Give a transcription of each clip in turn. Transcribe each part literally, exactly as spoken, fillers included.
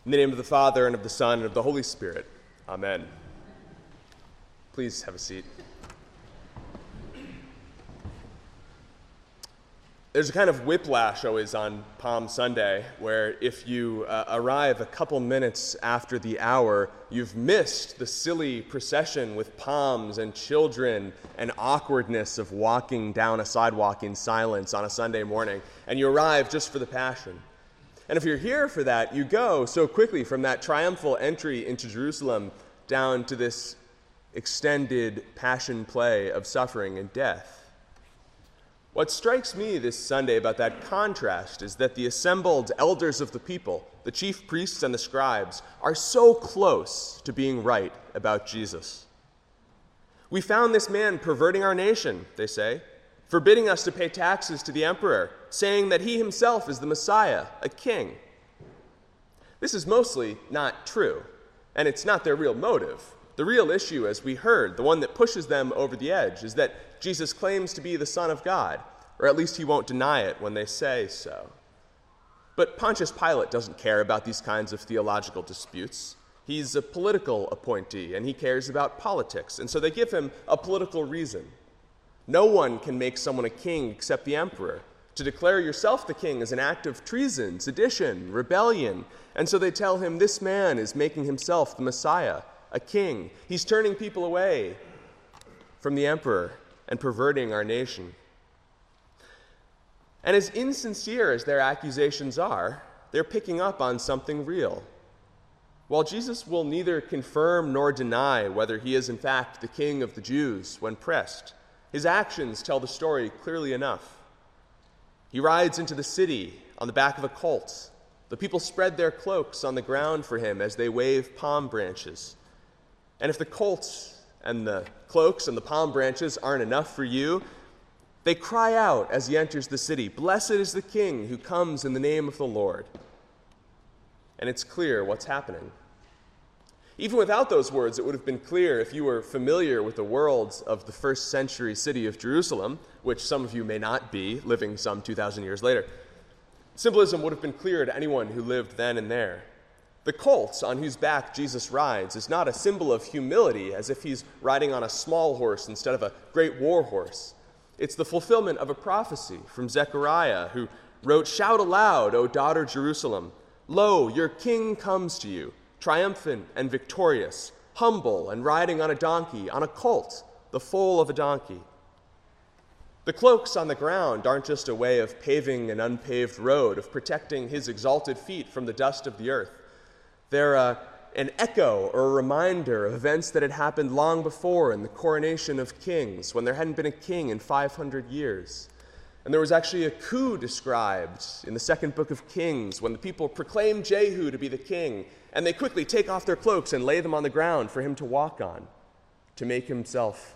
In the name of the Father, and of the Son, and of the Holy Spirit. Amen. Please have a seat. There's a kind of whiplash always on Palm Sunday, where if you uh, arrive a couple minutes after the hour, you've missed the silly procession with palms and children and awkwardness of walking down a sidewalk in silence on a Sunday morning, and you arrive just for the Passion. And if you're here for that, you go so quickly from that triumphal entry into Jerusalem down to this extended passion play of suffering and death. What strikes me this Sunday about that contrast is that the assembled elders of the people, the chief priests and the scribes, are so close to being right about Jesus. We found this man perverting our nation, they say, forbidding us to pay taxes to the emperor, saying that he himself is the Messiah, a king. This is mostly not true, and it's not their real motive. The real issue, as we heard, the one that pushes them over the edge, is that Jesus claims to be the Son of God, or at least he won't deny it when they say so. But Pontius Pilate doesn't care about these kinds of theological disputes. He's a political appointee, and he cares about politics, and so they give him a political reason. No one can make someone a king except the emperor. To declare yourself the king is an act of treason, sedition, rebellion. And so they tell him this man is making himself the Messiah, a king. He's turning people away from the emperor and perverting our nation. And as insincere as their accusations are, they're picking up on something real. While Jesus will neither confirm nor deny whether he is in fact the king of the Jews when pressed, his actions tell the story clearly enough. He rides into the city on the back of a colt. The people spread their cloaks on the ground for him as they wave palm branches. And if the colt and the cloaks and the palm branches aren't enough for you, they cry out as he enters the city, "Blessed is the King who comes in the name of the Lord." And it's clear what's happening. Even without those words, it would have been clear if you were familiar with the worlds of the first century city of Jerusalem, which some of you may not be, living some two thousand years later. Symbolism would have been clear to anyone who lived then and there. The colt on whose back Jesus rides is not a symbol of humility, as if he's riding on a small horse instead of a great war horse. It's the fulfillment of a prophecy from Zechariah, who wrote, "Shout aloud, O daughter Jerusalem, lo, your king comes to you, triumphant and victorious, humble and riding on a donkey, on a colt, the foal of a donkey." The cloaks on the ground aren't just a way of paving an unpaved road, of protecting his exalted feet from the dust of the earth. They're uh, an echo or a reminder of events that had happened long before in the coronation of kings, when there hadn't been a king in five hundred years. And there was actually a coup described in the second book of Kings, when the people proclaim Jehu to be the king, and they quickly take off their cloaks and lay them on the ground for him to walk on, to make himself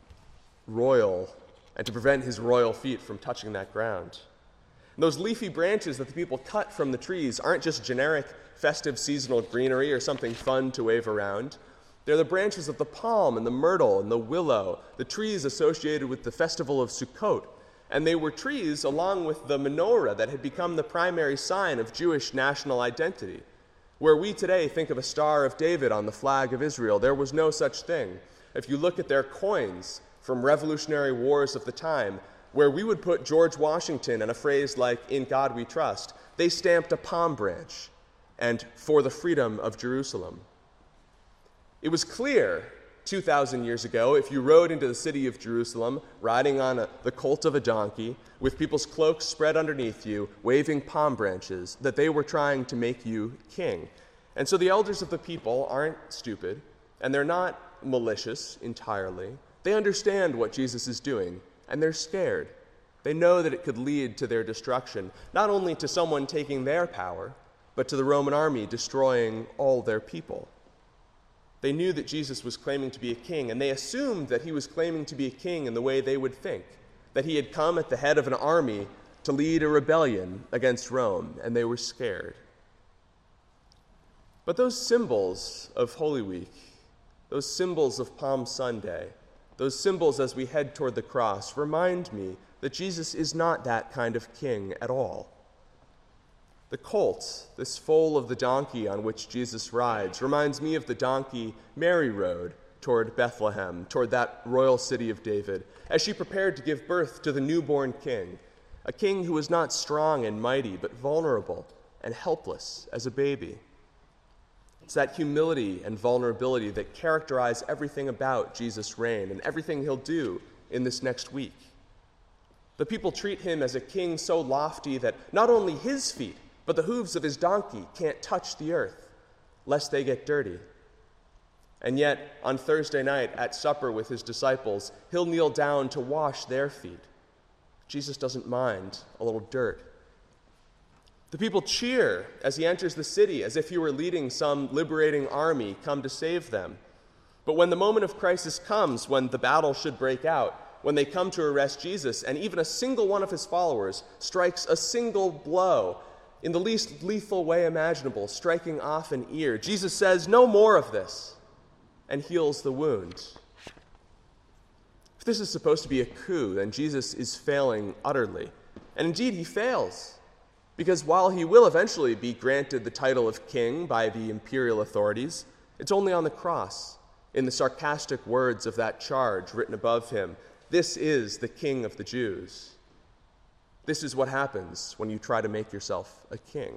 royal and to prevent his royal feet from touching that ground. And those leafy branches that the people cut from the trees aren't just generic festive seasonal greenery or something fun to wave around. They're the branches of the palm and the myrtle and the willow, the trees associated with the festival of Sukkot. And they were trees along with the menorah that had become the primary sign of Jewish national identity. Where we today think of a Star of David on the flag of Israel, there was no such thing. If you look at their coins from Revolutionary Wars of the time, where we would put George Washington and a phrase like, "In God we trust," they stamped a palm branch and "For the freedom of Jerusalem." It was clear two thousand years ago, if you rode into the city of Jerusalem, riding on a, the colt of a donkey, with people's cloaks spread underneath you, waving palm branches, that they were trying to make you king. And so the elders of the people aren't stupid, and they're not malicious entirely. They understand what Jesus is doing, and they're scared. They know that it could lead to their destruction, not only to someone taking their power, but to the Roman army destroying all their people. They knew that Jesus was claiming to be a king, and they assumed that he was claiming to be a king in the way they would think, that he had come at the head of an army to lead a rebellion against Rome, and they were scared. But those symbols of Holy Week, those symbols of Palm Sunday, those symbols as we head toward the cross, remind me that Jesus is not that kind of king at all. The colt, this foal of the donkey on which Jesus rides, reminds me of the donkey Mary rode toward Bethlehem, toward that royal city of David, as she prepared to give birth to the newborn king, a king who was not strong and mighty, but vulnerable and helpless as a baby. It's that humility and vulnerability that characterize everything about Jesus' reign and everything he'll do in this next week. The people treat him as a king so lofty that not only his feet, but the hooves of his donkey can't touch the earth, lest they get dirty. And yet, on Thursday night at supper with his disciples, he'll kneel down to wash their feet. Jesus doesn't mind a little dirt. The people cheer as he enters the city, as if he were leading some liberating army come to save them. But when the moment of crisis comes, when the battle should break out, when they come to arrest Jesus, and even a single one of his followers strikes a single blow in the least lethal way imaginable, striking off an ear, Jesus says, "No more of this," and heals the wound. If this is supposed to be a coup, then Jesus is failing utterly. And indeed, he fails. Because while he will eventually be granted the title of king by the imperial authorities, it's only on the cross, in the sarcastic words of that charge written above him, "This is the King of the Jews." This is what happens when you try to make yourself a king.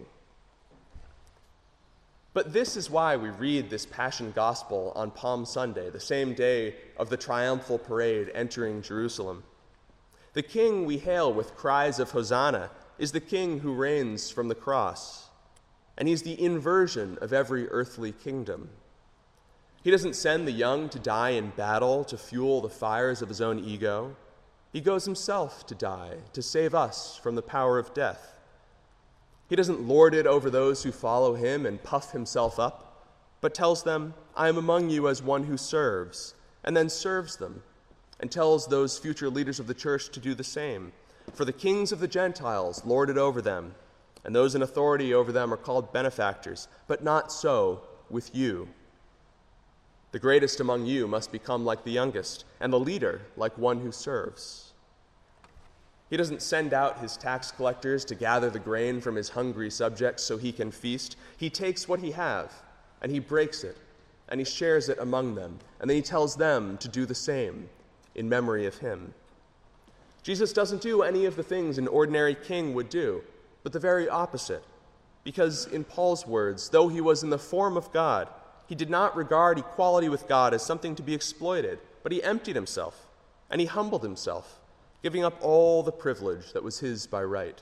But this is why we read this Passion Gospel on Palm Sunday, the same day of the triumphal parade entering Jerusalem. The king we hail with cries of Hosanna is the king who reigns from the cross, and he's the inversion of every earthly kingdom. He doesn't send the young to die in battle to fuel the fires of his own ego. He goes himself to die, to save us from the power of death. He doesn't lord it over those who follow him and puff himself up, but tells them, "I am among you as one who serves," and then serves them, and tells those future leaders of the church to do the same. For the kings of the Gentiles lord it over them, and those in authority over them are called benefactors, but not so with you. The greatest among you must become like the youngest, and the leader like one who serves. He doesn't send out his tax collectors to gather the grain from his hungry subjects so he can feast. He takes what he have, and he breaks it, and he shares it among them, and then he tells them to do the same in memory of him. Jesus doesn't do any of the things an ordinary king would do, but the very opposite. Because in Paul's words, though he was in the form of God, he did not regard equality with God as something to be exploited, but he emptied himself, and he humbled himself, giving up all the privilege that was his by right.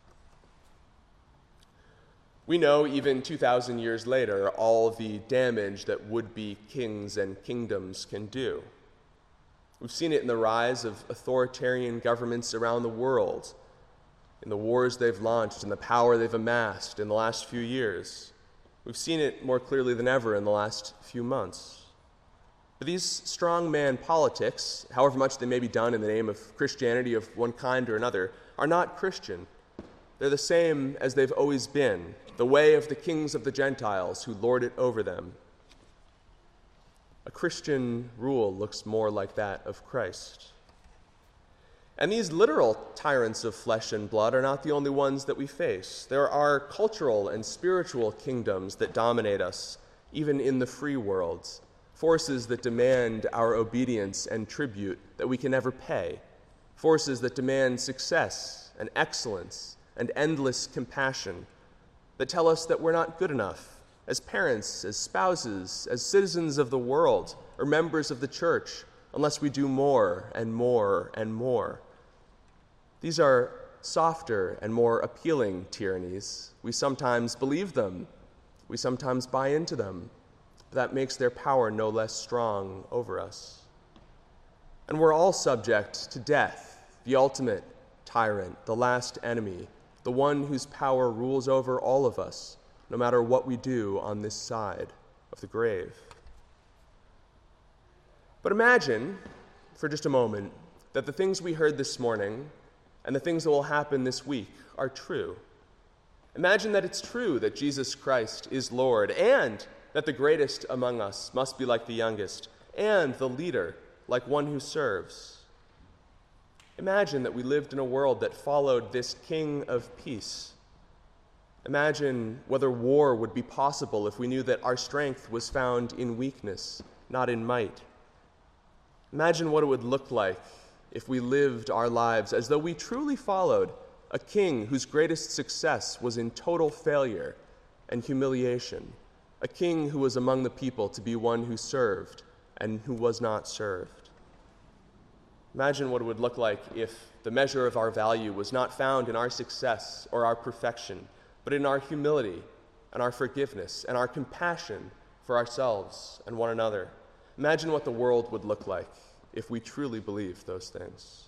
We know, even two thousand years later, all the damage that would-be kings and kingdoms can do. We've seen it in the rise of authoritarian governments around the world, in the wars they've launched, and the power they've amassed in the last few years. We've seen it more clearly than ever in the last few months. But these strongman politics, however much they may be done in the name of Christianity of one kind or another, are not Christian. They're the same as they've always been, the way of the kings of the Gentiles who lord it over them. A Christian rule looks more like that of Christ. And these literal tyrants of flesh and blood are not the only ones that we face. There are cultural and spiritual kingdoms that dominate us, even in the free world, forces that demand our obedience and tribute that we can never pay, forces that demand success and excellence and endless compassion, that tell us that we're not good enough as parents, as spouses, as citizens of the world, or members of the church, unless we do more and more and more. These are softer and more appealing tyrannies. We sometimes believe them. We sometimes buy into them. But that makes their power no less strong over us. And we're all subject to death, the ultimate tyrant, the last enemy, the one whose power rules over all of us, no matter what we do on this side of the grave. But imagine, for just a moment, that the things we heard this morning and the things that will happen this week are true. Imagine that it's true that Jesus Christ is Lord, and that the greatest among us must be like the youngest, and the leader like one who serves. Imagine that we lived in a world that followed this King of peace. Imagine whether war would be possible if we knew that our strength was found in weakness, not in might. Imagine what it would look like if we lived our lives as though we truly followed a king whose greatest success was in total failure and humiliation, a king who was among the people to be one who served and who was not served. Imagine what it would look like if the measure of our value was not found in our success or our perfection, but in our humility and our forgiveness and our compassion for ourselves and one another. Imagine what the world would look like if we truly believed those things.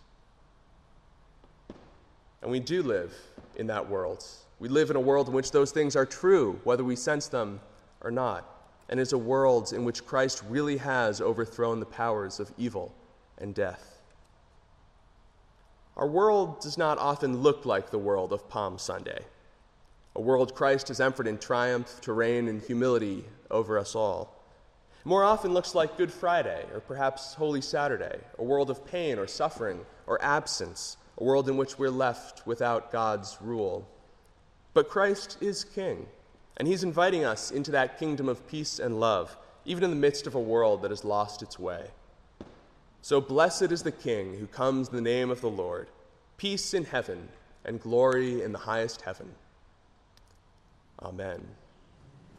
And we do live in that world. We live in a world in which those things are true, whether we sense them or not, and is a world in which Christ really has overthrown the powers of evil and death. Our world does not often look like the world of Palm Sunday, a world Christ has entered in triumph to reign in humility over us all. It more often looks like Good Friday, or perhaps Holy Saturday, a world of pain or suffering or absence, a world in which we're left without God's rule. But Christ is King, and he's inviting us into that kingdom of peace and love, even in the midst of a world that has lost its way. So blessed is the King who comes in the name of the Lord, peace in heaven and glory in the highest heaven. Amen.